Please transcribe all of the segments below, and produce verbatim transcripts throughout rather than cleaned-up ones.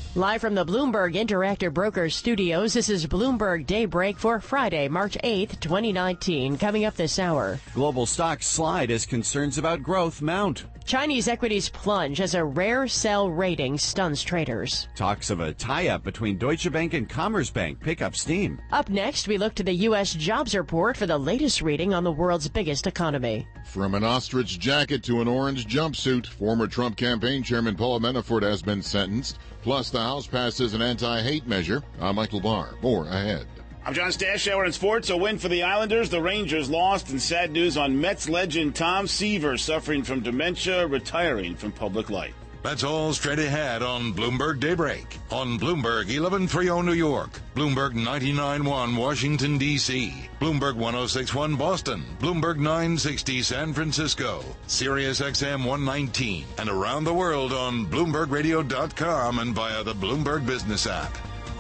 Live from the Bloomberg Interactive Brokers studios, this is Bloomberg Daybreak for Friday, March eighth, twenty nineteen. Coming up this hour. Global stocks slide as concerns about growth mount. Chinese equities plunge as a rare sell rating stuns traders. Talks of a tie-up between Deutsche Bank and Commerzbank pick up steam. Up next, we look to the U S jobs report for the latest reading on the world's biggest economy. From an ostrich jacket to an orange jumpsuit, former Trump campaign chairman Paul Manafort has been sentenced. Plus, the House passes an anti-hate measure. I'm Michael Barr. More ahead. I'm John Stashower in sports. A win for the Islanders. The Rangers lost, and sad news on Mets legend Tom Seaver, suffering from dementia, retiring from public life. That's all straight ahead on Bloomberg Daybreak. On Bloomberg eleven thirty New York, Bloomberg ninety-nine point one Washington, D C, Bloomberg one oh six point one Boston, Bloomberg nine sixty San Francisco, Sirius X M one nineteen, and around the world on Bloomberg Radio dot com and via the Bloomberg Business app.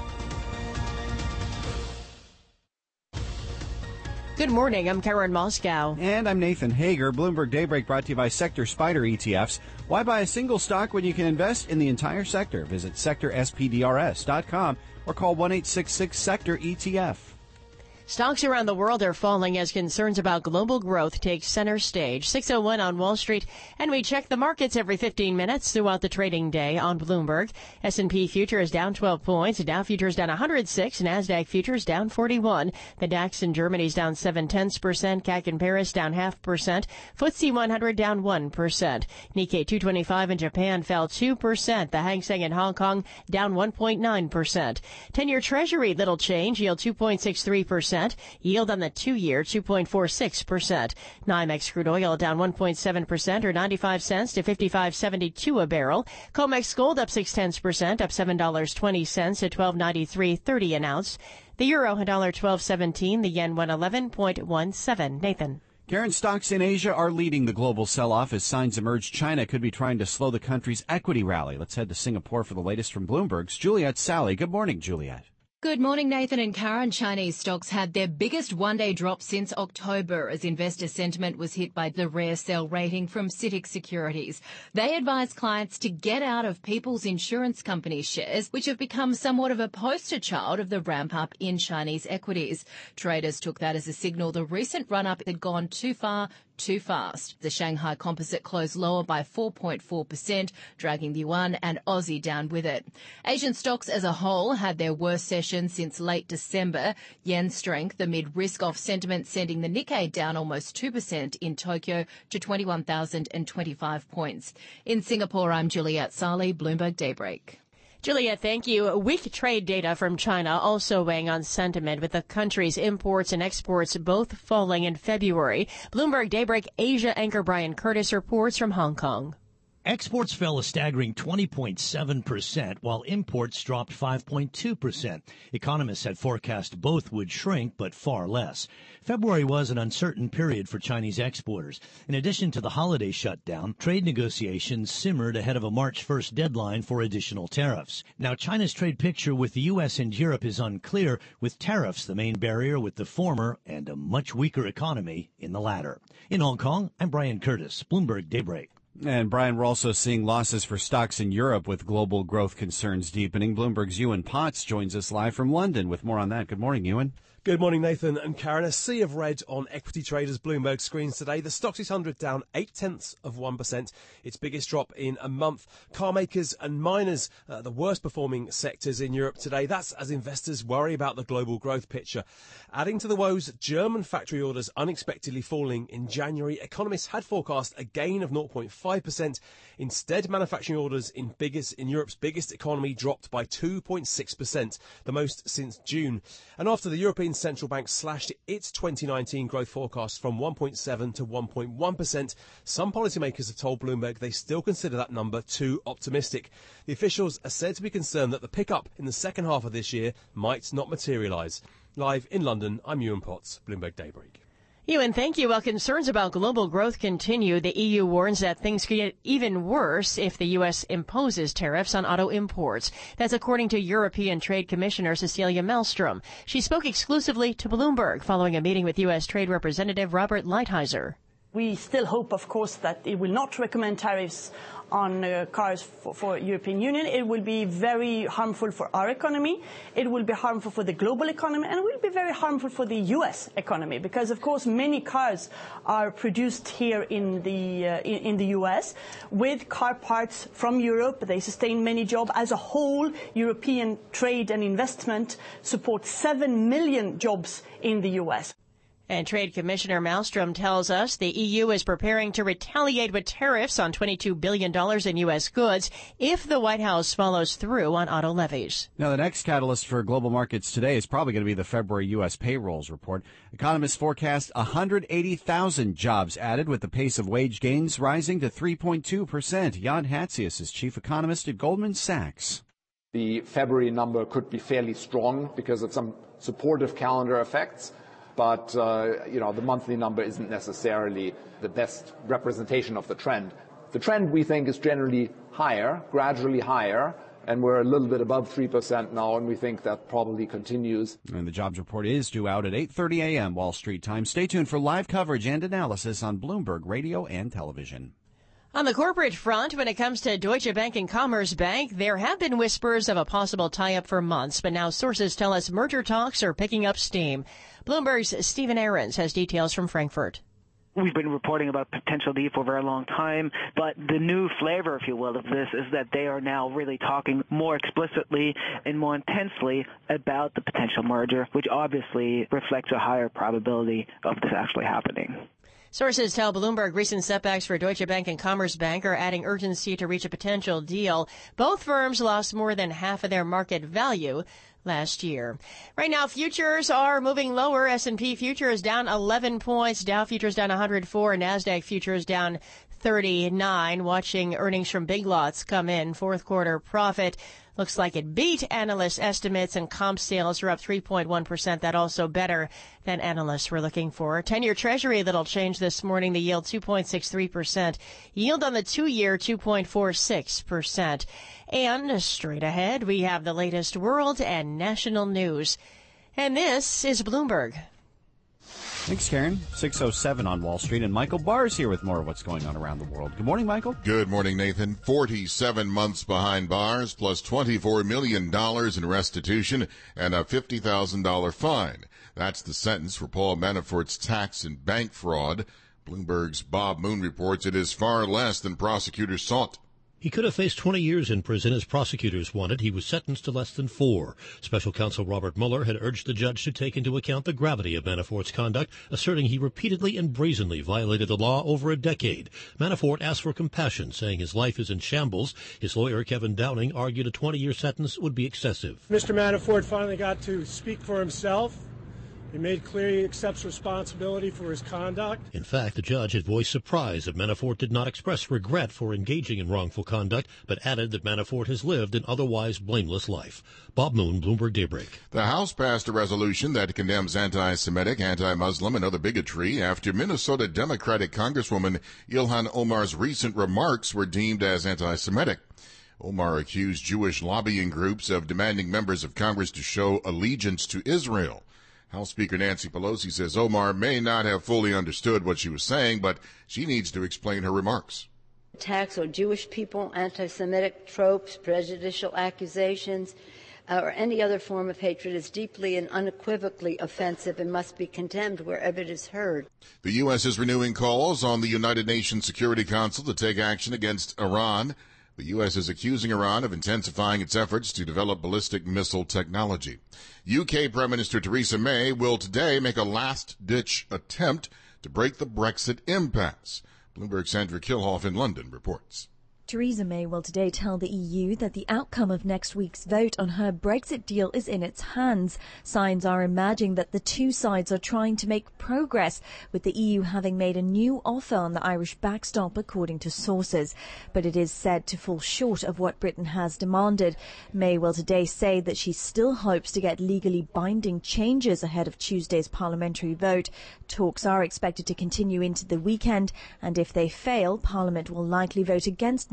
Good morning, I'm Karen Moscow. And I'm Nathan Hager. Bloomberg Daybreak brought to you by Sector Spider E T Fs. Why buy a single stock when you can invest in the entire sector? Visit sector S P D R S dot com or call one eight six six sector E T F. Stocks around the world are falling as concerns about global growth take center stage. six oh one on Wall Street, and we check the markets every fifteen minutes throughout the trading day on Bloomberg. S and P futures down twelve points, Dow futures down one hundred six, NASDAQ futures down forty-one. The DAX in Germany's down seven tenths percent, C A C in Paris down half percent, F T S E one hundred down one percent. Nikkei two twenty-five in Japan fell two percent. The Hang Seng in Hong Kong down one point nine percent. ten-year Treasury little change, yield two point six three percent. Yield on the two-year, two point four six percent. NYMEX crude oil down one point seven percent or ninety-five cents to fifty-five seventy-two a barrel. COMEX gold up six tenths percent, up seven dollars and twenty cents to twelve ninety-three thirty an ounce. The euro, one dollar twelve seventeen. The yen, one eleven point one seven. Nathan. Karen, stocks in Asia are leading the global sell-off as signs emerge China could be trying to slow the country's equity rally. Let's head to Singapore for the latest from Bloomberg's Juliet Sally. Good morning, Juliet. Good morning, Nathan and Karen. Chinese stocks had their biggest one-day drop since October as investor sentiment was hit by the rare sell rating from CITIC Securities. They advised clients to get out of People's Insurance Company shares, which have become somewhat of a poster child of the ramp-up in Chinese equities. Traders took that as a signal the recent run-up had gone too far, too fast. The Shanghai Composite closed lower by four point four percent, dragging the yuan and Aussie down with it. Asian stocks as a whole had their worst session since late December. Yen strength amid risk-off sentiment sending the Nikkei down almost two percent in Tokyo to twenty-one thousand twenty-five points. In Singapore, I'm Juliet Sali, Bloomberg Daybreak. Juliet, thank you. Weak trade data from China also weighing on sentiment, with the country's imports and exports both falling in February. Bloomberg Daybreak Asia anchor Brian Curtis reports from Hong Kong. Exports fell a staggering twenty point seven percent, while imports dropped five point two percent. Economists had forecast both would shrink, but far less. February was an uncertain period for Chinese exporters. In addition to the holiday shutdown, trade negotiations simmered ahead of a March first deadline for additional tariffs. Now, China's trade picture with the U S and Europe is unclear, with tariffs the main barrier with the former and a much weaker economy in the latter. In Hong Kong, I'm Brian Curtis, Bloomberg Daybreak. And, Brian, we're also seeing losses for stocks in Europe with global growth concerns deepening. Bloomberg's Ewan Potts joins us live from London with more on that. Good morning, Ewan. Good morning, Nathan and Karen. A sea of red on equity traders' Bloomberg screens today. The Stoxx six hundred down eight tenths of one percent, its biggest drop in a month. Car makers and miners, uh, the worst performing sectors in Europe today. That's as investors worry about the global growth picture. Adding to the woes, German factory orders unexpectedly falling in January. Economists had forecast a gain of zero point five percent. Instead, manufacturing orders in biggest in Europe's biggest economy dropped by two point six percent, the most since June. And after the European Central Bank slashed its twenty nineteen growth forecast from one point seven to one point one percent, some policymakers have told Bloomberg they still consider that number too optimistic. The officials are said to be concerned that the pickup in the second half of this year might not materialise. Live in London, I'm Ewan Potts, Bloomberg Daybreak. Ewan, thank you. While concerns about global growth continue, the E U warns that things could get even worse if the U S imposes tariffs on auto imports. That's according to European Trade Commissioner Cecilia Malmström. She spoke exclusively to Bloomberg following a meeting with U S Trade Representative Robert Lighthizer. We still hope, of course, that it will not recommend tariffs on uh, cars for, for European Union. It will be very harmful for our economy. It will be harmful for the global economy, and it will be very harmful for the U S economy, because of course many cars are produced here in the uh, in, in the U S with car parts from Europe. They sustain many jobs. As a whole, European trade and investment support seven million jobs in the U S. And Trade Commissioner Malmstrom tells us the E U is preparing to retaliate with tariffs on twenty-two billion dollars in U S goods if the White House follows through on auto levies. Now, the next catalyst for global markets today is probably going to be the February U S payrolls report. Economists forecast one hundred eighty thousand jobs added, with the pace of wage gains rising to three point two percent. Jan Hatzius is chief economist at Goldman Sachs. The February number could be fairly strong because of some supportive calendar effects. But, uh, you know, the monthly number isn't necessarily the best representation of the trend. The trend, we think, is generally higher, gradually higher, and we're a little bit above three percent now, and we think that probably continues. And the jobs report is due out at eight thirty a.m. Wall Street time. Stay tuned for live coverage and analysis on Bloomberg Radio and Television. On the corporate front, when it comes to Deutsche Bank and Commerzbank, there have been whispers of a possible tie-up for months, but now sources tell us merger talks are picking up steam. Bloomberg's Stephen Ahrens has details from Frankfurt. We've been reporting about potential deal for a very long time, but the new flavor, if you will, of this is that they are now really talking more explicitly and more intensely about the potential merger, which obviously reflects a higher probability of this actually happening. Sources tell Bloomberg recent setbacks for Deutsche Bank and Commerzbank are adding urgency to reach a potential deal. Both firms lost more than half of their market value last year. Right now, futures are moving lower. S and P futures down eleven points. Dow futures down one hundred four. NASDAQ futures down thirty-nine. Watching earnings from Big Lots come in. Fourth quarter profit looks like it beat analyst estimates, and comp sales are up three point one percent. That also better than analysts were looking for. ten-year Treasury, little change this morning. The yield two point six three percent. Yield on the two-year two point four six percent. And straight ahead, we have the latest world and national news. And this is Bloomberg. Thanks, Karen. six oh seven on Wall Street, and Michael Barr's here with more of what's going on around the world. Good morning, Michael. Good morning, Nathan. forty-seven months behind bars, plus twenty-four million dollars in restitution and a fifty thousand dollars fine. That's the sentence for Paul Manafort's tax and bank fraud. Bloomberg's Bob Moon reports it is far less than prosecutors sought. He could have faced twenty years in prison as prosecutors wanted. He was sentenced to less than four. Special counsel Robert Mueller had urged the judge to take into account the gravity of Manafort's conduct, asserting he repeatedly and brazenly violated the law over a decade. Manafort asked for compassion, saying his life is in shambles. His lawyer, Kevin Downing, argued a twenty-year sentence would be excessive. Mister Manafort finally got to speak for himself. He made clear he accepts responsibility for his conduct. In fact, the judge had voiced surprise that Manafort did not express regret for engaging in wrongful conduct, but added that Manafort has lived an otherwise blameless life. Bob Moon, Bloomberg Daybreak. The House passed a resolution that condemns anti-Semitic, anti-Muslim, and other bigotry after Minnesota Democratic Congresswoman Ilhan Omar's recent remarks were deemed as anti-Semitic. Omar accused Jewish lobbying groups of demanding members of Congress to show allegiance to Israel. House Speaker Nancy Pelosi says Omar may not have fully understood what she was saying, but she needs to explain her remarks. Attacks on Jewish people, anti-Semitic tropes, prejudicial accusations, uh, or any other form of hatred is deeply and unequivocally offensive and must be condemned wherever it is heard. The U S is renewing calls on the United Nations Security Council to take action against Iran. The U S is accusing Iran of intensifying its efforts to develop ballistic missile technology. U K Prime Minister Theresa May will today make a last-ditch attempt to break the Brexit impasse. Bloomberg's Sandra Kilhoff in London reports. Theresa May will today tell the E U that the outcome of next week's vote on her Brexit deal is in its hands. Signs are emerging that the two sides are trying to make progress, with the E U having made a new offer on the Irish backstop, according to sources. But it is said to fall short of what Britain has demanded. May will today say that she still hopes to get legally binding changes ahead of Tuesday's parliamentary vote. Talks are expected to continue into the weekend, and if they fail, Parliament will likely vote against May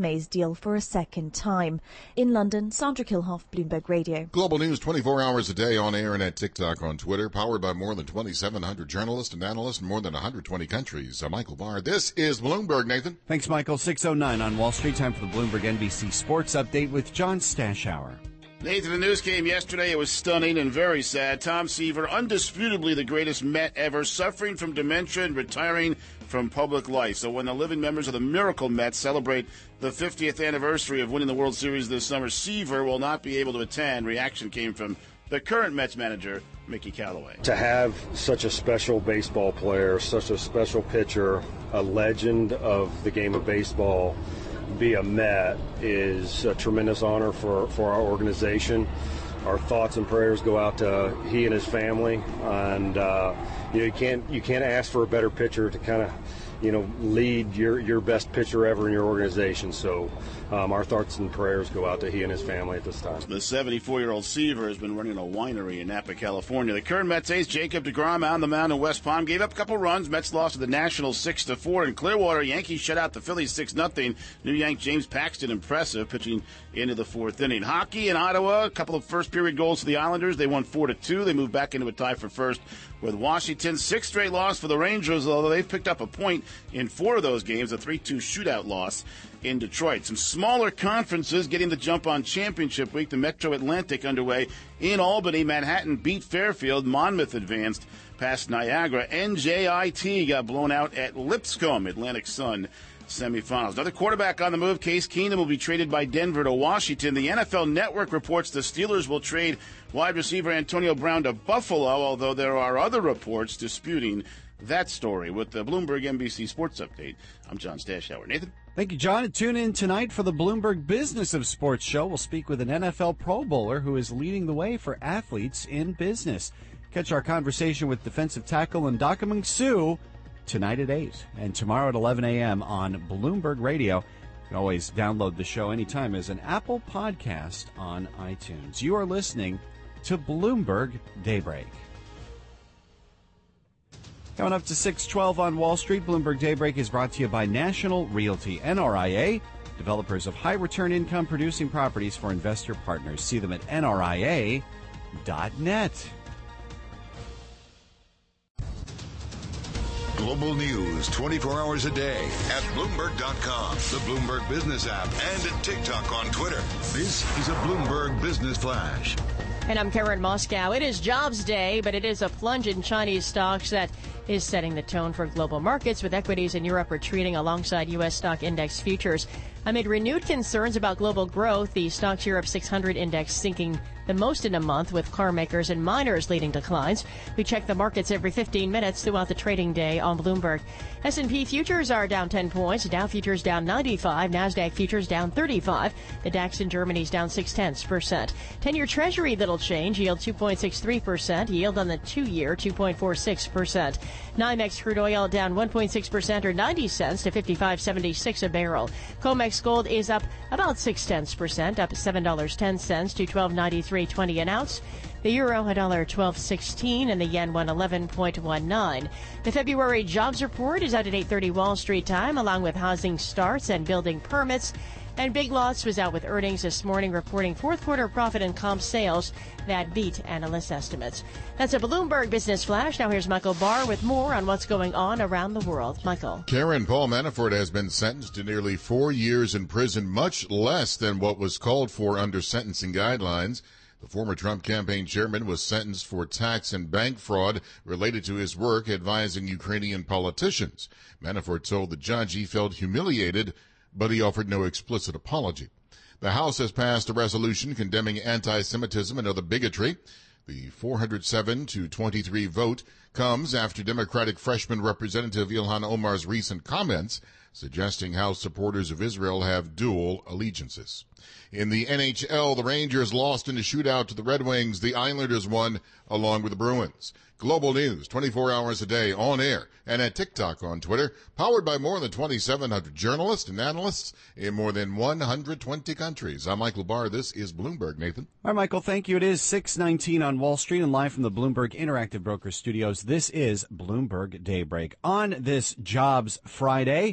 May's deal for a second time. In London, Sandra Kilhoff, Bloomberg Radio. Global News twenty-four hours a day on air and at TikTok, on Twitter, powered by more than twenty-seven hundred journalists and analysts in more than one hundred twenty countries. I'm Michael Barr. This is Bloomberg, Nathan. Thanks, Michael. six oh nine on Wall Street. Time for the Bloomberg N B C Sports Update with John Stashower. Nathan, the news came yesterday. It was stunning and very sad. Tom Seaver, undisputably the greatest Met ever, suffering from dementia and retiring from public life. So when the living members of the Miracle Mets celebrate the fiftieth anniversary of winning the World Series this summer, Seaver will not be able to attend. Reaction came from the current Mets manager, Mickey Callaway. To have such a special baseball player, such a special pitcher, a legend of the game of baseball, be a Met is a tremendous honor for, for our organization. Our thoughts and prayers go out to he and his family, and uh, you know you can't you can't ask for a better pitcher to kind of you know lead your your best pitcher ever in your organization. So um, our thoughts and prayers go out to he and his family at this time. The seventy-four-year-old Seaver has been running a winery in Napa, California. The current Mets ace Jacob deGrom on the mound in West Palm gave up a couple runs. Mets lost to the Nationals six to four in Clearwater. Yankees shut out the Phillies six nothing. New Yank James Paxton impressive, pitching into the fourth inning. Hockey in Ottawa, a couple of first-period goals for the Islanders. They won four to two. They moved back into a tie for first with Washington. Sixth straight loss for the Rangers, although they've picked up a point in four of those games, a three two shootout loss in Detroit. Some smaller conferences getting the jump on championship week. The Metro Atlantic underway in Albany. Manhattan beat Fairfield. Monmouth advanced past Niagara. N J I T got blown out at Lipscomb. Atlantic Sun semifinals. Another quarterback on the move. Case Keenum will be traded by Denver to Washington. The N F L Network reports the Steelers will trade wide receiver Antonio Brown to Buffalo, although there are other reports disputing that story. With the Bloomberg N B C Sports Update, I'm John Stashower. Nathan? Thank you, John. Tune in tonight for the Bloomberg Business of Sports show. We'll speak with an N F L Pro Bowler who is leading the way for athletes in business. Catch our conversation with defensive tackle Ndamukong Suh tonight at eight and tomorrow at eleven a.m. on Bloomberg Radio. You can always download the show anytime as an Apple podcast on iTunes. You are listening to Bloomberg Daybreak. Coming up to six twelve on Wall Street, Bloomberg Daybreak is brought to you by National Realty, N R I A, developers of high-return income-producing properties for investor partners. See them at N R I A dot net. Global news twenty-four hours a day at Bloomberg dot com, the Bloomberg Business app, and at TikTok on Twitter. This is a Bloomberg Business Flash. And I'm Karen Moscow. It is Jobs Day, but it is a plunge in Chinese stocks that is setting the tone for global markets, with equities in Europe retreating alongside U S stock index futures. Amid renewed concerns about global growth, the Stocks Europe six hundred index sinking the most in a month, with car makers and miners leading declines. We check the markets every fifteen minutes throughout the trading day on Bloomberg. S and P futures are down ten points. Dow futures down ninety-five. NASDAQ futures down thirty-five. The DAX in Germany is down six tenths percent. ten-year Treasury little change. Yield two point six three percent. Yield on the two-year two point four six percent. NYMEX crude oil down one point six percent or ninety cents to fifty-five seventy-six a barrel. COMEX gold is up about six tenths percent, up seven dollars and ten cents to twelve ninety-three twenty an ounce. The euro one dollar twelve sixteen and the yen one eleven point one nine. The February jobs report is out at eight thirty Wall Street time, along with housing starts and building permits. And Big Lots was out with earnings this morning, reporting fourth quarter profit and comp sales that beat analyst estimates. That's a Bloomberg Business Flash. Now here's Michael Barr with more on what's going on around the world. Michael. Karen, Paul Manafort has been sentenced to nearly four years in prison, much less than what was called for under sentencing guidelines. The former Trump campaign chairman was sentenced for tax and bank fraud related to his work advising Ukrainian politicians. Manafort told the judge he felt humiliated, but he offered no explicit apology. The House has passed a resolution condemning anti-Semitism and other bigotry. The four hundred seven to twenty-three vote comes after Democratic freshman Representative Ilhan Omar's recent comments suggesting House supporters of Israel have dual allegiances. In the N H L, the Rangers lost in a shootout to the Red Wings. The Islanders won along with the Bruins. Global news, twenty-four hours a day, on air, and at TikTok on Twitter, powered by more than twenty-seven hundred journalists and analysts in more than one hundred twenty countries. I'm Michael Barr. This is Bloomberg. Nathan? All right, Michael, thank you. It is six nineteen on Wall Street and live from the Bloomberg Interactive Broker Studios. This is Bloomberg Daybreak. On this Jobs Friday,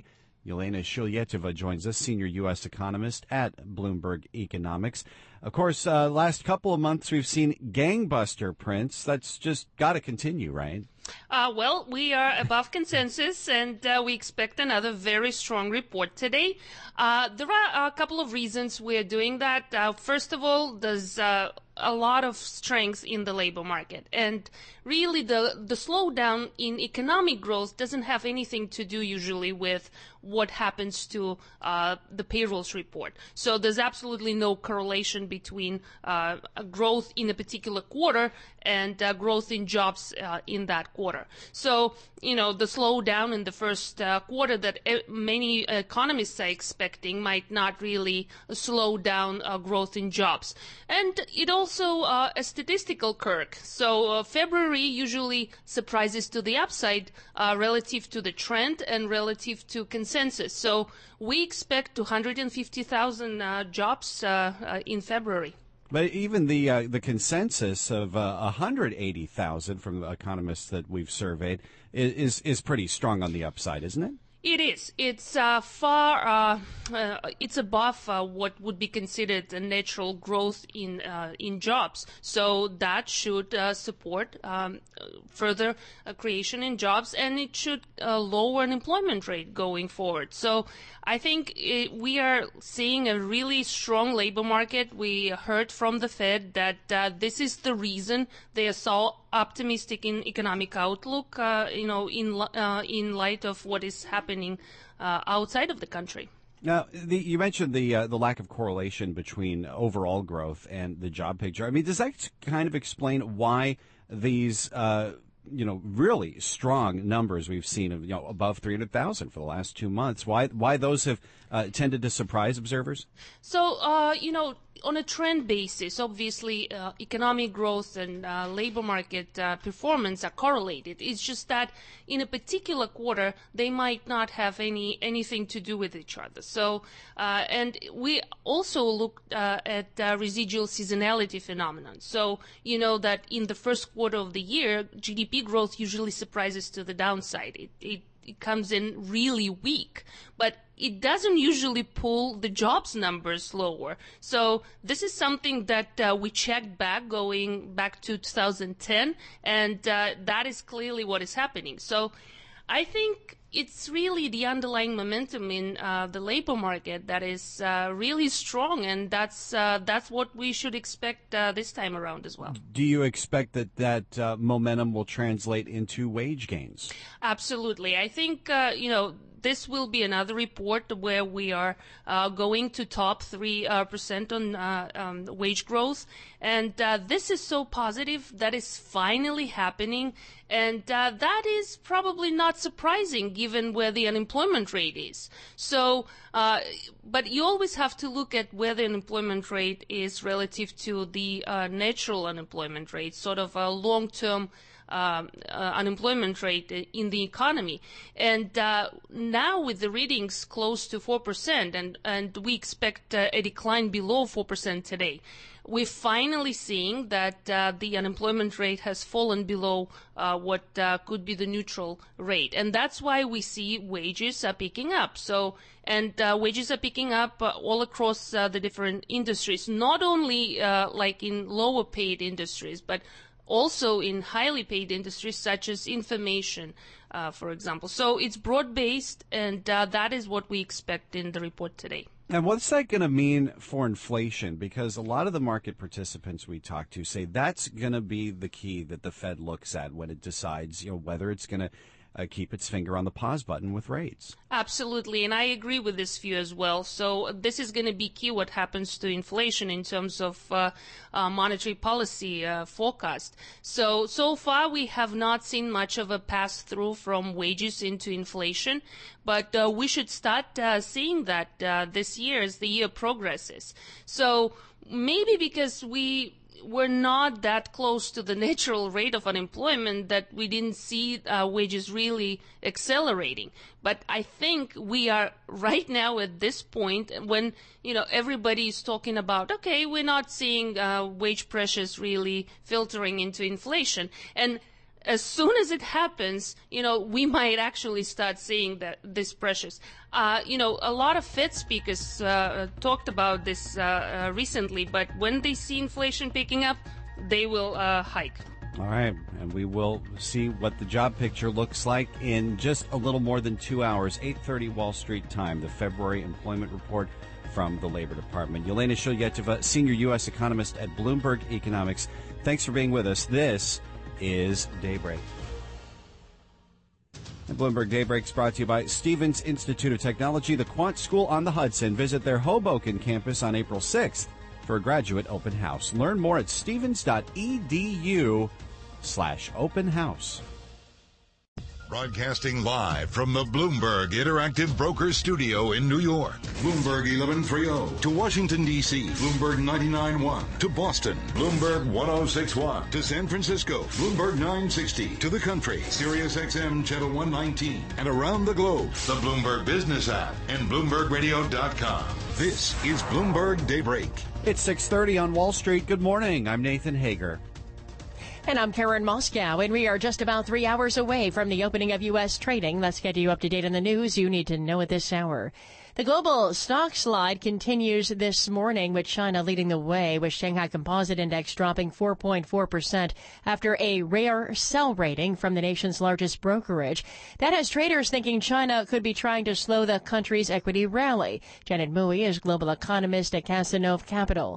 Yelena Shulyetova joins us, senior U S economist at Bloomberg Economics. Of course, uh, last couple of months we've seen gangbuster prints. That's just got to continue, right? Uh, well, we are above consensus, and uh, we expect another very strong report today. Uh, there are a couple of reasons we're doing that. Uh, first of all, there's uh, a lot of strength in the labor market, and really the the slowdown in economic growth doesn't have anything to do usually with what happens to uh, the payrolls report. So there's absolutely no correlation between uh, growth in a particular quarter and uh, growth in jobs uh, in that quarter. So, you know, the slowdown in the first uh, quarter that e- many economists are expecting might not really slow down uh, growth in jobs. And it also uh, a statistical quirk. So uh, February usually surprises to the upside uh, relative to the trend and relative to consensus. So we expect two hundred fifty thousand uh, jobs uh, uh, in February. But even the uh, the consensus of uh, one hundred eighty thousand from the economists that we've surveyed is is pretty strong on the upside, isn't it? It is. It's uh, far. Uh, uh, it's above uh, what would be considered a natural growth in uh, in jobs. So that should uh, support um, further uh, creation in jobs, and it should uh, lower unemployment rate going forward. So I think it, we are seeing a really strong labor market. We heard from the Fed that uh, this is the reason they are so optimistic in economic outlook. Uh, you know, in uh, in light of what is happening. Uh, outside of the country. Now, the, you mentioned the uh, the lack of correlation between overall growth and the job picture. I mean, does that kind of explain why these, uh, you know, really strong numbers we've seen of, you know, above three hundred thousand for the last two months, why why those have uh, tended to surprise observers? So, uh, you know, on a trend basis, obviously, uh, economic growth and uh, labor market uh, performance are correlated. It's just that in a particular quarter, they might not have any anything to do with each other. So, uh, and we also looked uh, at uh, residual seasonality phenomenon. So, you know that in the first quarter of the year, G D P growth usually surprises to the downside. It, it, it comes in really weak, but it doesn't usually pull the jobs numbers lower. So this is something that uh, we checked back going back to two thousand ten, and uh, that is clearly what is happening. So I think it's really the underlying momentum in uh, the labor market that is uh, really strong, and that's uh, that's what we should expect uh, this time around as well. Do you expect that that uh, momentum will translate into wage gains? Absolutely. I think, uh, you know, this will be another report where we are uh, going to top three uh, percent on uh, um, wage growth. And uh, this is so positive that is finally happening. And uh, that is probably not surprising given where the unemployment rate is. So, uh, but you always have to look at where the unemployment rate is relative to the uh, natural unemployment rate, sort of a long-term Uh, uh, unemployment rate in the economy. And uh, now with the readings close to four percent, and, and we expect uh, a decline below four percent today, we're finally seeing that uh, the unemployment rate has fallen below uh, what uh, could be the neutral rate. And that's why we see wages are picking up. So, and uh, wages are picking up uh, all across uh, the different industries, not only uh, like in lower paid industries, but also in highly paid industries such as information, uh, for example. So it's broad-based, and uh, that is what we expect in the report today. And what's that going to mean for inflation? Because a lot of the market participants we talk to say that's going to be the key that the Fed looks at when it decides, you know, whether it's going to Uh, keep its finger on the pause button with rates. Absolutely, and I agree with this view as well. So this is going to be key what happens to inflation in terms of uh, uh, monetary policy uh, forecast. So, so far we have not seen much of a pass-through from wages into inflation, but uh, we should start uh, seeing that uh, this year as the year progresses. So maybe because we we're not that close to the natural rate of unemployment that we didn't see uh, wages really accelerating. But I think we are right now at this point when, you know, everybody is talking about, okay, we're not seeing uh, wage pressures really filtering into inflation. And as soon as it happens, you know, we might actually start seeing that this pressures. Uh, you know, a lot of Fed speakers uh, talked about this uh, uh, recently, but when they see inflation picking up, they will uh, hike. All right, and we will see what the job picture looks like in just a little more than two hours, eight thirty Wall Street time, the February employment report from the Labor Department. Yelena Shulyetiva, senior U S economist at Bloomberg Economics. Thanks for being with us. This is Daybreak. And Bloomberg Daybreak is brought to you by Stevens Institute of Technology, the Quant School on the Hudson. Visit their Hoboken campus on April sixth for a graduate open house. Learn more at stevens.edu slash open house. Broadcasting live from the Bloomberg Interactive Brokers Studio in New York. Bloomberg eleven thirty to Washington, D C Bloomberg ninety-nine point one to Boston. Bloomberg ten sixty-one to San Francisco. Bloomberg nine sixty to the country. Sirius X M Channel one nineteen. And around the globe, the Bloomberg Business app and Bloomberg Radio dot com. This is Bloomberg Daybreak. It's six thirty on Wall Street. Good morning. I'm Nathan Hager. And I'm Karen Moscow, and we are just about three hours away from the opening of U S trading. Let's get you up to date on the news you need to know at this hour. The global stock slide continues this morning, with China leading the way, with Shanghai Composite Index dropping four point four percent after a rare sell rating from the nation's largest brokerage. That has traders thinking China could be trying to slow the country's equity rally. Janet Mui is global economist at Cazenove Capital.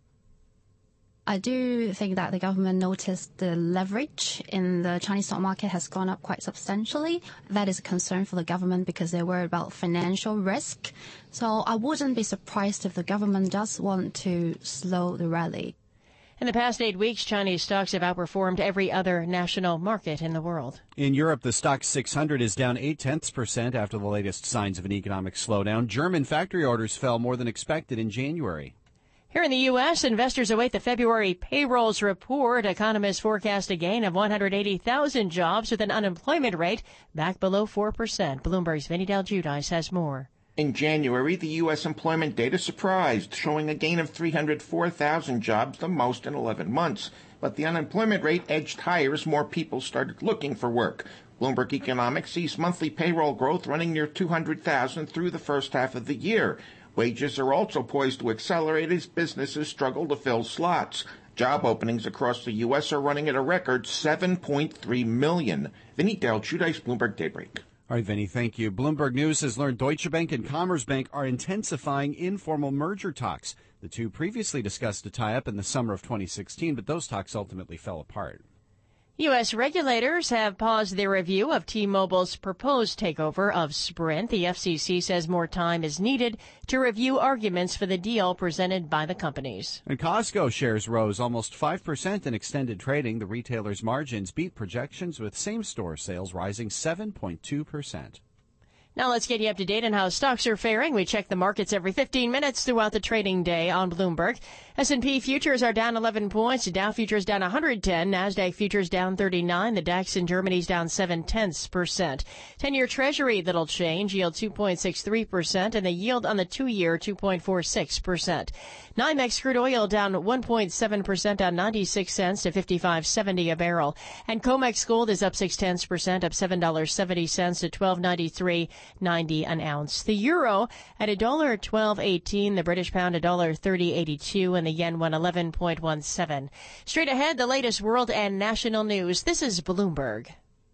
I do think that the government noticed the leverage in the Chinese stock market has gone up quite substantially. That is a concern for the government because they're worried about financial risk. So I wouldn't be surprised if the government does want to slow the rally. In the past eight weeks, Chinese stocks have outperformed every other national market in the world. In Europe, the stock six hundred is down eight tenths percent after the latest signs of an economic slowdown. German factory orders fell more than expected in January. Here in the U S, investors await the February payrolls report. Economists forecast a gain of one hundred eighty thousand jobs with an unemployment rate back below four percent. Bloomberg's Vinny Del Giudice has more. In January, the U S employment data surprised, showing a gain of three hundred four thousand jobs, the most in eleven months. But the unemployment rate edged higher as more people started looking for work. Bloomberg Economics sees monthly payroll growth running near two hundred thousand through the first half of the year. Wages are also poised to accelerate as businesses struggle to fill slots. Job openings across the U S are running at a record seven point three million. Vinny Del Giudice, Bloomberg Daybreak. All right, Vinny, thank you. Bloomberg News has learned Deutsche Bank and Commerzbank are intensifying informal merger talks. The two previously discussed a tie-up in the summer of twenty sixteen, but those talks ultimately fell apart. U S regulators have paused their review of T-Mobile's proposed takeover of Sprint. The F C C says more time is needed to review arguments for the deal presented by the companies. And Costco shares rose almost five percent in extended trading. The retailer's margins beat projections, with same-store sales rising seven point two percent. Now let's get you up to date on how stocks are faring. We check the markets every fifteen minutes throughout the trading day on Bloomberg. S and P futures are down eleven points. Dow futures down one hundred ten. NASDAQ futures down thirty-nine. The DAX in Germany's down seven tenths percent. ten-year Treasury, little change, yield two point six three percent, and the yield on the two-year two point four six percent. NYMEX crude oil down one point seven percent on ninety-six cents to fifty-five seventy a barrel. And COMEX gold is up six tenths percent, up seven dollars and seventy cents to twelve ninety-three ninety an ounce. The euro at a dollar twelve eighteen, the British pound a dollar thirty eighty-two, and the yen one eleven point one seven. Straight ahead, the latest world and national news. This is Bloomberg.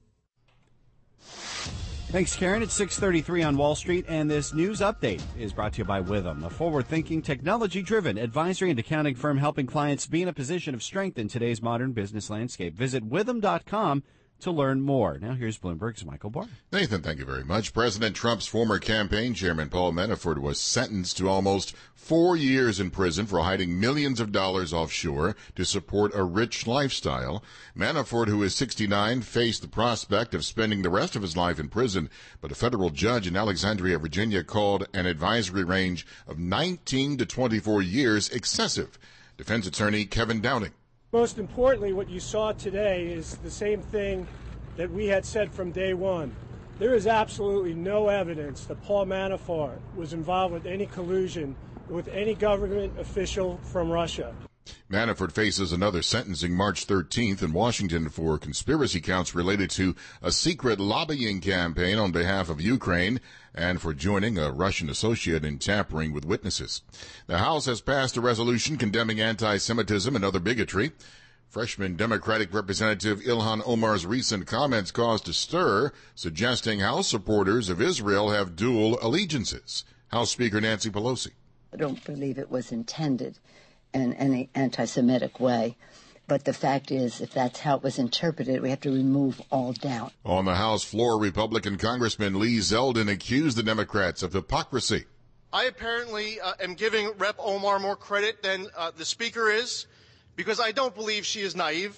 Thanks, Karen. It's six thirty-three on Wall Street, and this news update is brought to you by Witham, a forward-thinking, technology-driven advisory and accounting firm helping clients be in a position of strength in today's modern business landscape. Visit witham dot com to learn more. Now here's Bloomberg's Michael Barr. Nathan, thank you very much. President Trump's former campaign chairman, Paul Manafort, was sentenced to almost four years in prison for hiding millions of dollars offshore to support a rich lifestyle. Manafort, who is sixty-nine, faced the prospect of spending the rest of his life in prison, but a federal judge in Alexandria, Virginia, called an advisory range of nineteen to twenty-four years excessive. Defense attorney Kevin Downing. Most importantly, what you saw today is the same thing that we had said from day one. There is absolutely no evidence that Paul Manafort was involved with any collusion with any government official from Russia. Manafort faces another sentencing March thirteenth in Washington for conspiracy counts related to a secret lobbying campaign on behalf of Ukraine and for joining a Russian associate in tampering with witnesses. The House has passed a resolution condemning anti-Semitism and other bigotry. Freshman Democratic Representative Ilhan Omar's recent comments caused a stir, suggesting House supporters of Israel have dual allegiances. House Speaker Nancy Pelosi. I don't believe it was intended in any anti-Semitic way. But the fact is, if that's how it was interpreted, we have to remove all doubt. On the House floor, Republican Congressman Lee Zeldin accused the Democrats of hypocrisy. I apparently uh, am giving Rep Omar more credit than uh, the Speaker is, because I don't believe she is naive.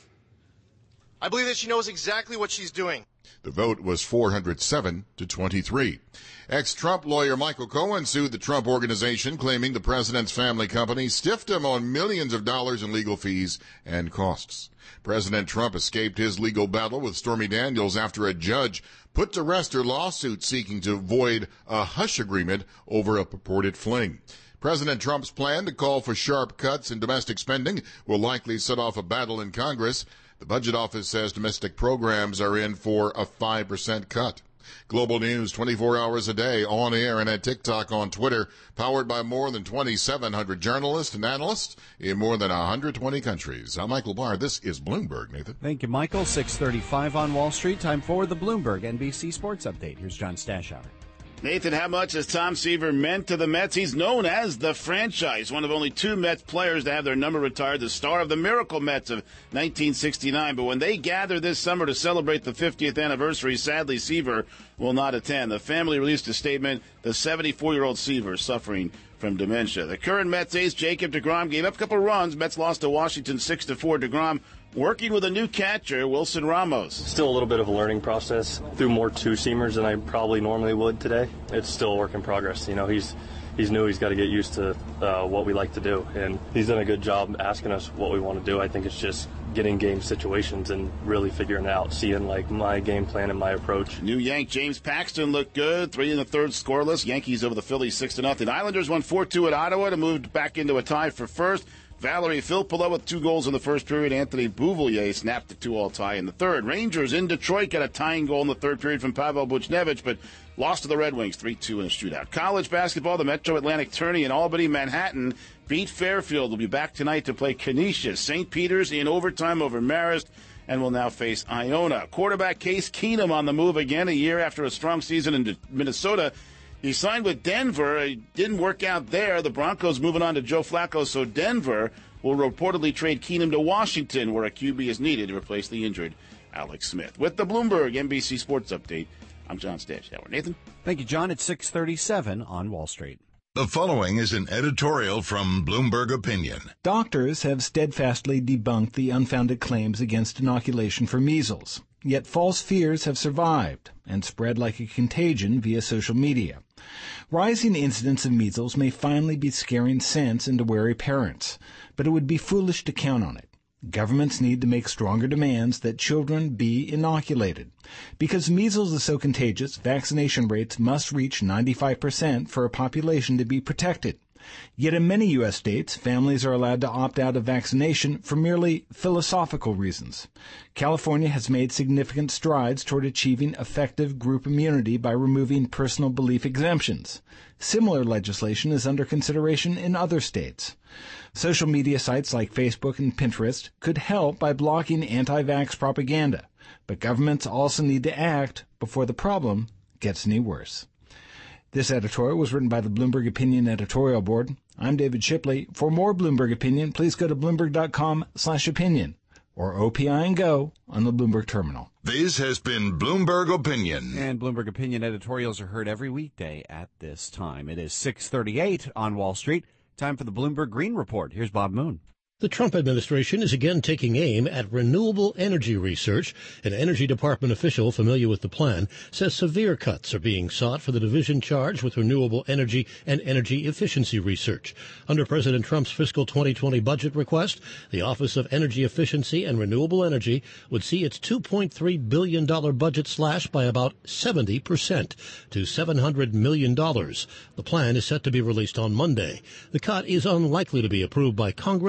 I believe that she knows exactly what she's doing. The vote was four hundred seven to twenty-three. Ex-Trump lawyer Michael Cohen sued the Trump Organization, claiming the president's family company stiffed him on millions of dollars in legal fees and costs. President Trump escaped his legal battle with Stormy Daniels after a judge put to rest her lawsuit seeking to void a hush agreement over a purported fling. President Trump's plan to call for sharp cuts in domestic spending will likely set off a battle in Congress. The Budget Office says domestic programs are in for a five percent cut. Global News twenty-four hours a day, on air and at TikTok, on Twitter, powered by more than twenty-seven hundred journalists and analysts in more than one hundred twenty countries. I'm Michael Barr. This is Bloomberg, Nathan. Thank you, Michael. six thirty-five on Wall Street. Time for the Bloomberg N B C Sports Update. Here's John Stashower. Nathan, how much has Tom Seaver meant to the Mets? He's known as the franchise, one of only two Mets players to have their number retired, the star of the Miracle Mets of nineteen sixty-nine. But when they gather this summer to celebrate the fiftieth anniversary, sadly, Seaver will not attend. The family released a statement, the seventy-four-year-old Seaver suffering from dementia. The current Mets ace, Jacob deGrom, gave up a couple runs. Mets lost to Washington six to four. deGrom working with a new catcher, Wilson Ramos. Still a little bit of a learning process. Threw more two-seamers than I probably normally would today. It's still a work in progress. You know, he's he's new. He's got to get used to uh, what we like to do. And he's done a good job asking us what we want to do. I think it's just getting game situations and really figuring out, seeing like my game plan and my approach. New Yank James Paxton looked good. Three in the third scoreless. Yankees over the Phillies six to nothing. Islanders won four two at Ottawa to move back into a tie for first. Valerie Filppula with two goals in the first period. Anthony Bouvillier snapped the two-all tie in the third. Rangers in Detroit got a tying goal in the third period from Pavel Buchnevich, but lost to the Red Wings three two in a shootout. College basketball, the Metro Atlantic Tourney in Albany, Manhattan beat Fairfield. Will be back tonight to play Canisius. Saint Peter's in overtime over Marist and will now face Iona. Quarterback Case Keenum on the move again a year after a strong season in Minnesota. He signed with Denver. It didn't work out there. The Broncos moving on to Joe Flacco, so Denver will reportedly trade Keenum to Washington, where a Q B is needed to replace the injured Alex Smith. With the Bloomberg N B C Sports Update, I'm John Stashower. Nathan? Thank you, John. It's six thirty-seven on Wall Street. The following is an editorial from Bloomberg Opinion. Doctors have steadfastly debunked the unfounded claims against inoculation for measles. Yet false fears have survived and spread like a contagion via social media. Rising incidents of measles may finally be scaring sense into wary parents, but it would be foolish to count on it. Governments need to make stronger demands that children be inoculated. Because measles is so contagious, vaccination rates must reach ninety-five percent for a population to be protected. Yet in many U S states, families are allowed to opt out of vaccination for merely philosophical reasons. California has made significant strides toward achieving effective group immunity by removing personal belief exemptions. Similar legislation is under consideration in other states. Social media sites like Facebook and Pinterest could help by blocking anti-vax propaganda, but governments also need to act before the problem gets any worse. This editorial was written by the Bloomberg Opinion editorial board. I'm David Shipley. For more Bloomberg Opinion, please go to bloomberg.com slash opinion or O P I and Go on the Bloomberg terminal. This has been Bloomberg Opinion. And Bloomberg Opinion editorials are heard every weekday at this time. It is six thirty-eight on Wall Street. Time for the Bloomberg Green Report. Here's Bob Moon. The Trump administration is again taking aim at renewable energy research. An Energy Department official familiar with the plan says severe cuts are being sought for the division charged with renewable energy and energy efficiency research. Under President Trump's fiscal twenty twenty budget request, the Office of Energy Efficiency and Renewable Energy would see its two point three billion dollars budget slashed by about seventy percent to seven hundred million dollars. The plan is set to be released on Monday. The cut is unlikely to be approved by Congress,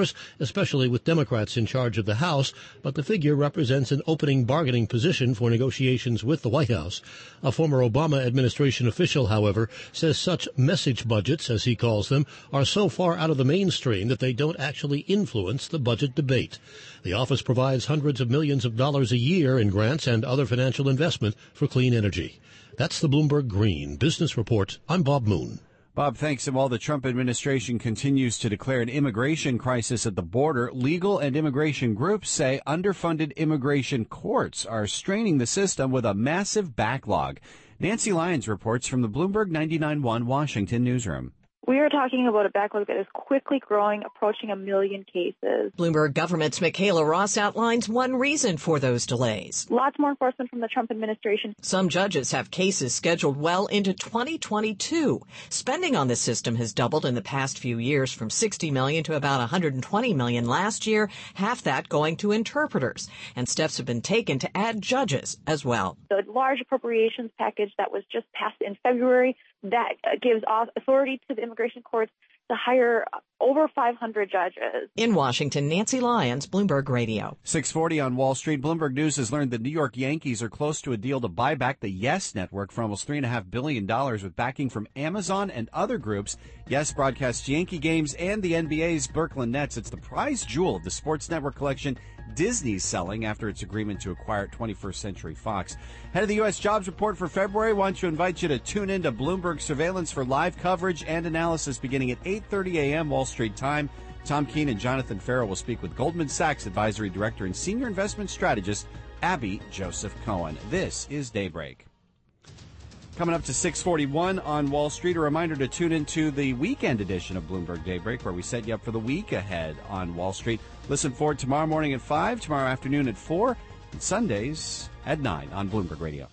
especially with Democrats in charge of the House, but the figure represents an opening bargaining position for negotiations with the White House. A former Obama administration official, however, says such message budgets, as he calls them, are so far out of the mainstream that they don't actually influence the budget debate. The office provides hundreds of millions of dollars a year in grants and other financial investment for clean energy. That's the Bloomberg Green Business Report. I'm Bob Moon. Bob, thanks. And while the Trump administration continues to declare an immigration crisis at the border, legal and immigration groups say underfunded immigration courts are straining the system with a massive backlog. Nancy Lyons reports from the Bloomberg ninety-nine point one Washington newsroom. We are talking about a backlog that is quickly growing, approaching a million cases. Bloomberg Government's Michaela Ross outlines one reason for those delays. Lots more enforcement from the Trump administration. Some judges have cases scheduled well into twenty twenty-two. Spending on the system has doubled in the past few years from sixty million dollars to about one hundred twenty million dollars last year, half that going to interpreters. And steps have been taken to add judges as well. The large appropriations package that was just passed in February, that gives authority to the immigration courts to hire over five hundred judges. In Washington, Nancy Lyons, Bloomberg Radio. six forty on Wall Street. Bloomberg News has learned the New York Yankees are close to a deal to buy back the Yes Network for almost three point five billion dollars with backing from Amazon and other groups. Yes broadcasts Yankee games and the N B A's Brooklyn Nets. It's the prize jewel of the sports network collection Disney's selling after its agreement to acquire twenty-first Century Fox. Head of the U S jobs report for February wants to invite you to tune in to Bloomberg Surveillance for live coverage and analysis beginning at eight thirty a.m. Wall Street time. Tom Keene and Jonathan Farrell will speak with Goldman Sachs Advisory Director and Senior Investment Strategist Abby Joseph Cohen. This is Daybreak. Coming up to six forty-one on Wall Street, a reminder to tune into the weekend edition of Bloomberg Daybreak, where we set you up for the week ahead on Wall Street. Listen for it tomorrow morning at five, tomorrow afternoon at four, and Sundays at nine on Bloomberg Radio.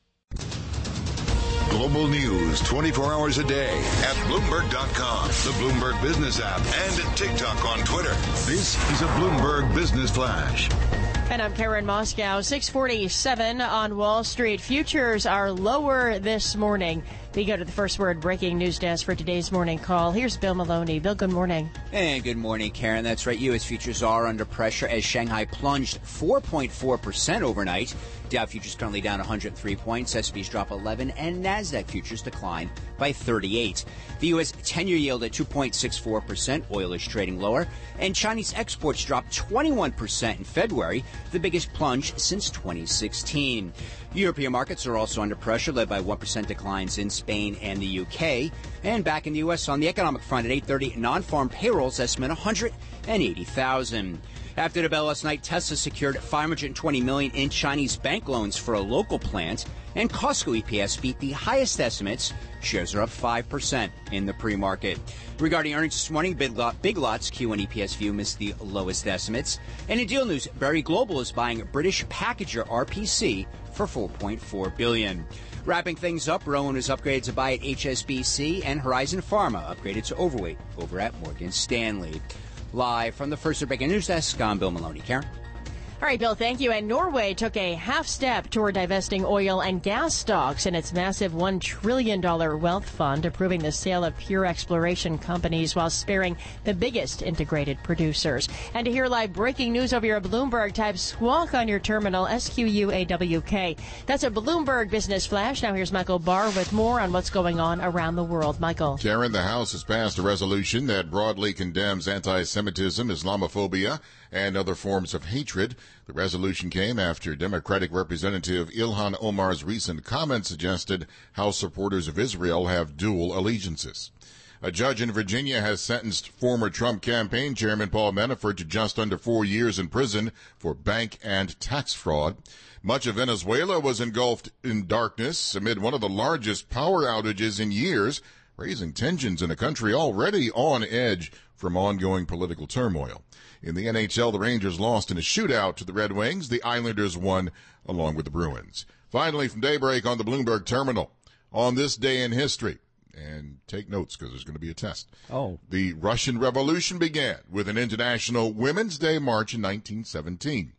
Global news twenty-four hours a day at Bloomberg dot com, the Bloomberg Business app, and at TikTok on Twitter. This is a Bloomberg Business Flash. And I'm Karen Moscow. six forty-seven on Wall Street. Futures are lower this morning. We go to the First Word breaking news desk for today's morning call. Here's Bill Maloney. Bill, good morning. And good morning, Karen. That's right. U S futures are under pressure as Shanghai plunged four point four percent overnight. Dow futures currently down one hundred three points. S and P's drop eleven, and NASDAQ futures decline by thirty-eight. The U S ten-year yield at two point six four percent. Oil is trading lower. And Chinese exports dropped twenty-one percent in February, the biggest plunge since twenty sixteen. European markets are also under pressure, led by one percent declines in Spain and the U K. And back in the U S on the economic front at eight thirty, non-farm payrolls estimate one hundred eighty thousand. After the bell last night, Tesla secured five hundred twenty million dollars in Chinese bank loans for a local plant, and Costco E P S beat the highest estimates. Shares are up five percent in the pre-market. Regarding earnings this morning, Big, Lot, Big Lots Q one E P S view missed the lowest estimates. And in deal news, Berry Global is buying British packager R P C for four point four billion dollars. Wrapping things up, Rowan is upgraded to buy at H S B C, and Horizon Pharma upgraded to overweight over at Morgan Stanley. Live from the First Breaking News Desk, I'm Bill Maloney. Karen? All right, Bill, thank you. And Norway took a half step toward divesting oil and gas stocks in its massive one trillion dollars wealth fund, approving the sale of pure exploration companies while sparing the biggest integrated producers. And to hear live breaking news over your Bloomberg, type squawk on your terminal, S Q U A W K. That's a Bloomberg Business Flash. Now here's Michael Barr with more on what's going on around the world. Michael. Karen, the House has passed a resolution that broadly condemns anti-Semitism, Islamophobia, and other forms of hatred. The resolution came after Democratic Representative Ilhan Omar's recent comments suggested House supporters of Israel have dual allegiances. A judge in Virginia has sentenced former Trump campaign chairman Paul Manafort to just under four years in prison for bank and tax fraud. Much of Venezuela was engulfed in darkness amid one of the largest power outages in years, raising tensions in a country already on edge from ongoing political turmoil. In the N H L, the Rangers lost in a shootout to the Red Wings. The Islanders won along with the Bruins. Finally, from Daybreak on the Bloomberg Terminal, on this day in history, and take notes because there's going to be a test. Oh. The Russian Revolution began with an International Women's Day march in nineteen seventeen.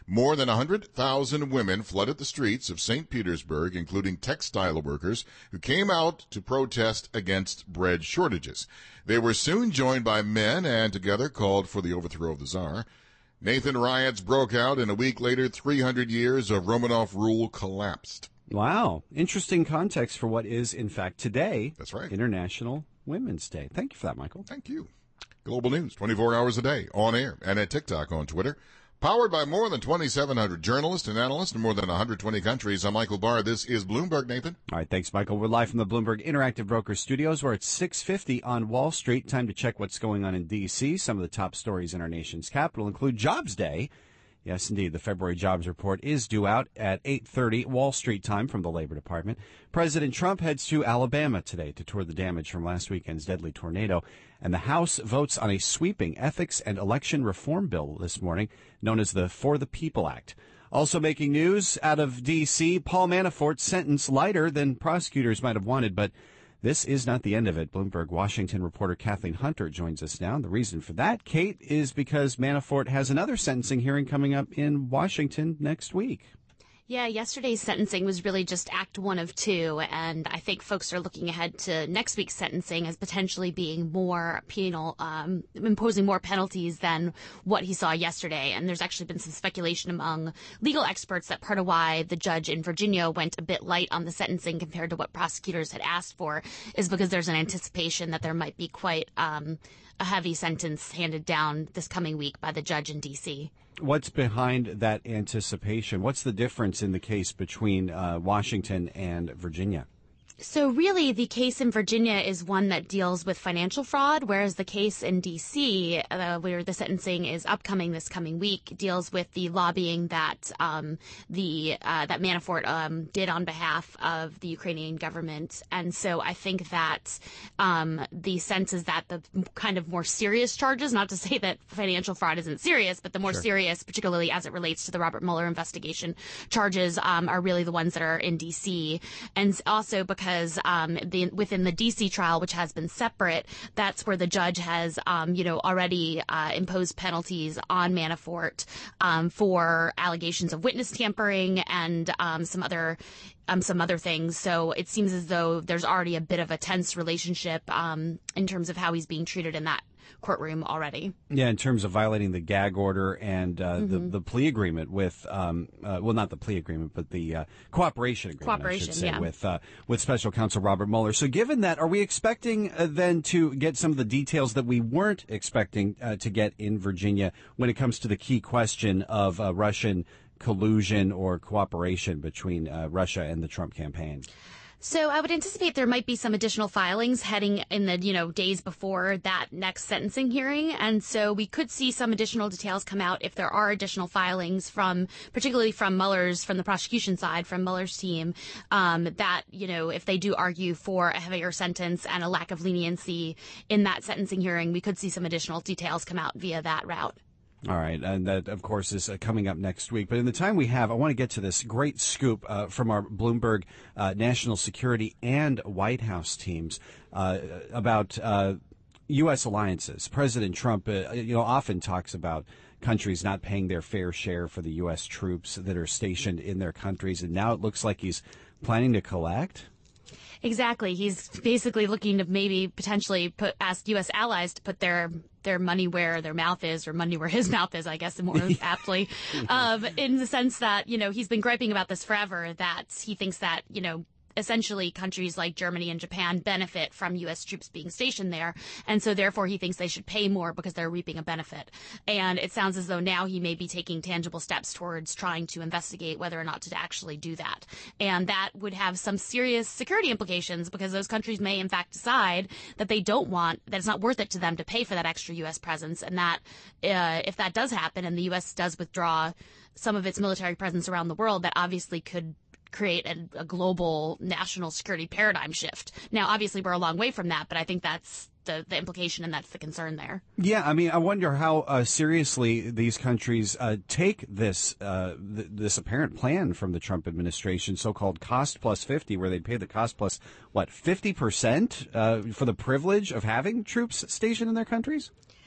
More than one hundred thousand women flooded the streets of Saint Petersburg, including textile workers who came out to protest against bread shortages. They were soon joined by men and together called for the overthrow of the Tsar. Nathan, riots broke out, and a week later, three hundred years of Romanov rule collapsed. Wow. Interesting context for what is, in fact, today. That's right. International Women's Day. Thank you for that, Michael. Thank you. Global News, twenty-four hours a day, on air, and at TikTok, on Twitter. Powered by more than twenty-seven hundred journalists and analysts in more than one hundred twenty countries. I'm Michael Barr. This is Bloomberg, Nathan. All right, thanks, Michael. We're live from the Bloomberg Interactive Brokers Studios. We're at six fifty on Wall Street. Time to check what's going on in D C. Some of the top stories in our nation's capital include Jobs Day. Yes, indeed. The February jobs report is due out at eight thirty Wall Street time from the Labor Department. President Trump heads to Alabama today to tour the damage from last weekend's deadly tornado. And the House votes on a sweeping ethics and election reform bill this morning, known as the For the People Act. Also making news out of D C, Paul Manafort's sentence lighter than prosecutors might have wanted, but this is not the end of it. Bloomberg Washington reporter Kathleen Hunter joins us now. And the reason for that, Kate, is because Manafort has another sentencing hearing coming up in Washington next week. Yeah, yesterday's sentencing was really just act one of two, and I think folks are looking ahead to next week's sentencing as potentially being more penal, um, imposing more penalties than what he saw yesterday. And there's actually been some speculation among legal experts that part of why the judge in Virginia went a bit light on the sentencing compared to what prosecutors had asked for is because there's an anticipation that there might be quite um, a heavy sentence handed down this coming week by the judge in D C. What's behind that anticipation? What's the difference in the case between uh, Washington and Virginia? So really, the case in Virginia is one that deals with financial fraud, whereas the case in D C, uh, where the sentencing is upcoming this coming week, deals with the lobbying that um, the uh, that Manafort um, did on behalf of the Ukrainian government. And so I think that um, the sense is that the kind of more serious charges, not to say that financial fraud isn't serious, but the more Sure. serious, particularly as it relates to the Robert Mueller investigation charges, um, are really the ones that are in D C. And also because Because um, the, within the D C trial, which has been separate, that's where the judge has, um, you know, already uh, imposed penalties on Manafort um, for allegations of witness tampering and um, some other um, some other things. So it seems as though there's already a bit of a tense relationship um, in terms of how he's being treated in that courtroom already. Yeah, in terms of violating the gag order and uh, Mm-hmm. the, the plea agreement with, um, uh, well, not the plea agreement, but the uh, cooperation agreement, Cooperation, I should say, yeah. with uh, with Special Counsel Robert Mueller. So given that, are we expecting uh, then to get some of the details that we weren't expecting uh, to get in Virginia when it comes to the key question of uh, Russian collusion or cooperation between uh, Russia and the Trump campaign? So I would anticipate there might be some additional filings heading in the, you know, days before that next sentencing hearing. And so we could see some additional details come out if there are additional filings from, particularly from Mueller's, from the prosecution side, from Mueller's team, um, that, you know, if they do argue for a heavier sentence and a lack of leniency in that sentencing hearing, we could see some additional details come out via that route. All right, and that, of course, is uh, coming up next week. But in the time we have, I want to get to this great scoop uh, from our Bloomberg uh, National Security and White House teams uh, about uh, U S alliances. President Trump, uh, you know, often talks about countries not paying their fair share for the U S troops that are stationed in their countries, and now it looks like he's planning to collect. Exactly. He's basically looking to maybe potentially put ask U S allies to put their their money where their mouth is, or money where his mouth is, I guess, more aptly, um, in the sense that, you know, he's been griping about this forever, that he thinks that, you know, essentially countries like Germany and Japan benefit from U S troops being stationed there. And so therefore he thinks they should pay more because they're reaping a benefit. And it sounds as though now he may be taking tangible steps towards trying to investigate whether or not to actually do that. And that would have some serious security implications because those countries may in fact decide that they don't want, that it's not worth it to them to pay for that extra U S presence. And that uh, if that does happen and the U S does withdraw some of its military presence around the world, that obviously could create a, a global national security paradigm shift. Now, obviously, we're a long way from that, but I think that's the, the implication and that's the concern there. Yeah, I mean, I wonder how uh, seriously these countries uh, take this uh, th- this apparent plan from the Trump administration, so-called cost plus fifty, where they'd pay the cost plus, what, fifty percent uh, for the privilege of having troops stationed in their countries?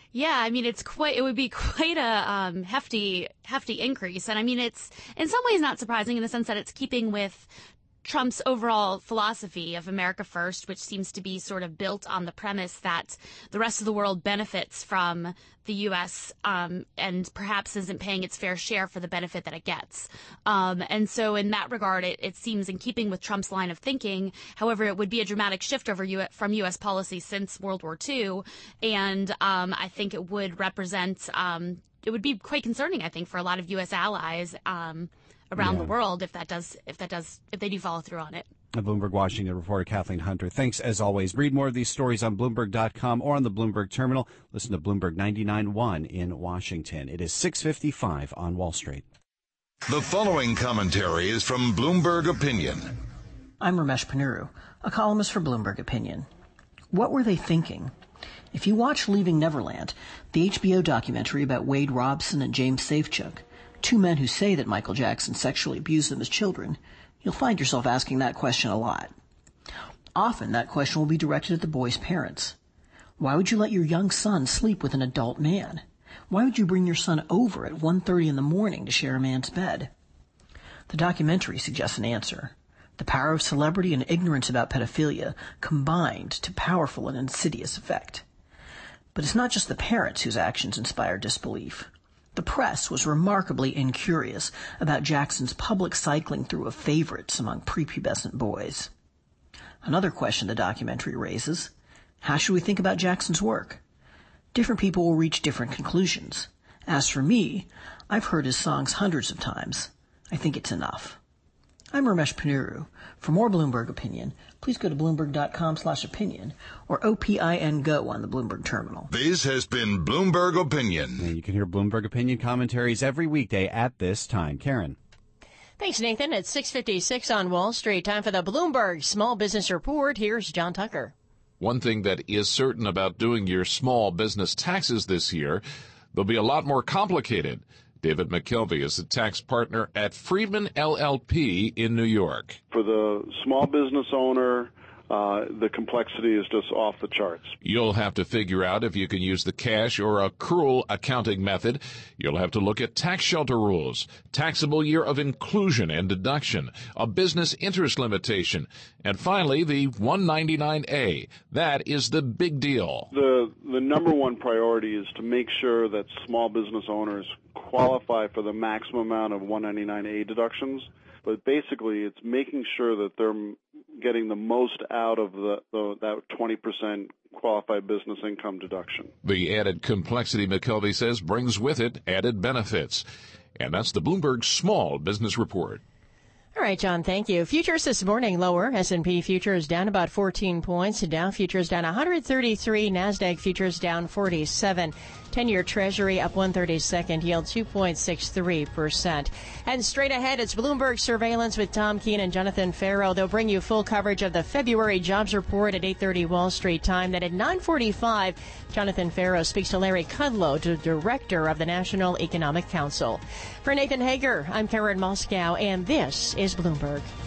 Yeah, I mean, it's quite, it would be quite a um, hefty, hefty increase. And I mean, it's in some ways not surprising in the sense that it's keeping with Trump's overall philosophy of America First, which seems to be sort of built on the premise that the rest of the world benefits from the U S um, and perhaps isn't paying its fair share for the benefit that it gets. Um, and so in that regard, it, it seems in keeping with Trump's line of thinking. However, it would be a dramatic shift over U- from U S policy since World War Two. And um, I think it would represent, um, it would be quite concerning, I think, for a lot of U S allies um around yeah. the world if that does if that does if they do follow through on it. A Bloomberg Washington reporter Kathleen Hunter. Thanks as always. Read more of these stories on Bloomberg dot com or on the Bloomberg terminal. Listen to Bloomberg ninety-nine point one in Washington. It is six fifty-five on Wall Street. The following commentary is from Bloomberg Opinion. I'm Ramesh Ponnuru, a columnist for Bloomberg Opinion. What were they thinking? If you watch Leaving Neverland, the H B O documentary about Wade Robson and James Safechuck, two men who say that Michael Jackson sexually abused them as children, you'll find yourself asking that question a lot. Often that question will be directed at the boy's parents. Why would you let your young son sleep with an adult man? Why would you bring your son over at one thirty in the morning to share a man's bed? The documentary suggests an answer. The power of celebrity and ignorance about pedophilia combined to powerful and insidious effect. But it's not just the parents whose actions inspire disbelief. The press was remarkably incurious about Jackson's public cycling through of favorites among prepubescent boys. Another question the documentary raises: how should we think about Jackson's work? Different people will reach different conclusions. As for me, I've heard his songs hundreds of times. I think it's enough. I'm Ramesh Ponnuru. For more Bloomberg Opinion, please go to Bloomberg dot com slash opinion or O P I N Go on the Bloomberg terminal. This has been Bloomberg Opinion. And you can hear Bloomberg Opinion commentaries every weekday at this time. Karen. Thanks, Nathan. It's six fifty-six on Wall Street. Time for the Bloomberg Small Business Report. Here's John Tucker. One thing that is certain about doing your small business taxes this year, they'll be a lot more complicated. David McKelvey is a tax partner at Friedman L L P in New York. For the small business owner, uh, the complexity is just off the charts. You'll have to figure out if you can use the cash or accrual accounting method. You'll have to look at tax shelter rules, taxable year of inclusion and deduction, a business interest limitation, and finally the one ninety-nine A. That is the big deal. The the number one priority is to make sure that small business owners qualify for the maximum amount of one ninety-nine A deductions. But basically, it's making sure that they're getting the most out of the, the that twenty percent qualified business income deduction. The added complexity, McKelvey says, brings with it added benefits. And that's the Bloomberg Small Business Report. All right, John, thank you. Futures this morning lower. S and P futures down about fourteen points. Dow futures down one hundred thirty-three. NASDAQ futures down forty-seven. ten-year Treasury up one thirty-second, yield two point six three percent. And straight ahead, it's Bloomberg Surveillance with Tom Keene and Jonathan Farrow. They'll bring you full coverage of the February jobs report at eight thirty Wall Street time. Then at nine forty-five, Jonathan Farrow speaks to Larry Kudlow, the director of the National Economic Council. For Nathan Hager, I'm Karen Moscow, and this is Bloomberg.